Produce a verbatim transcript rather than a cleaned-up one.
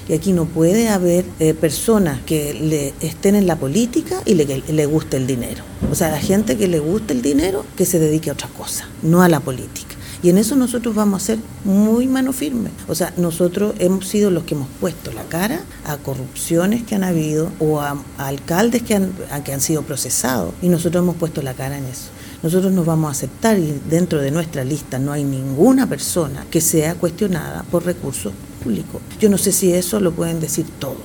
Y aquí no puede haber eh, personas que le estén en la política y le, que le guste el dinero. O sea, la gente que le guste el dinero, que se dedique a otra cosa, no a la política. Y en eso nosotros vamos a ser muy mano firme. O sea, nosotros hemos sido los que hemos puesto la cara a corrupciones que han habido o a, a alcaldes que han, a que han sido procesados. Y nosotros hemos puesto la cara en eso. Nosotros nos vamos a aceptar y dentro de nuestra lista no hay ninguna persona que sea cuestionada por recursos públicos. Yo no sé si eso lo pueden decir todos.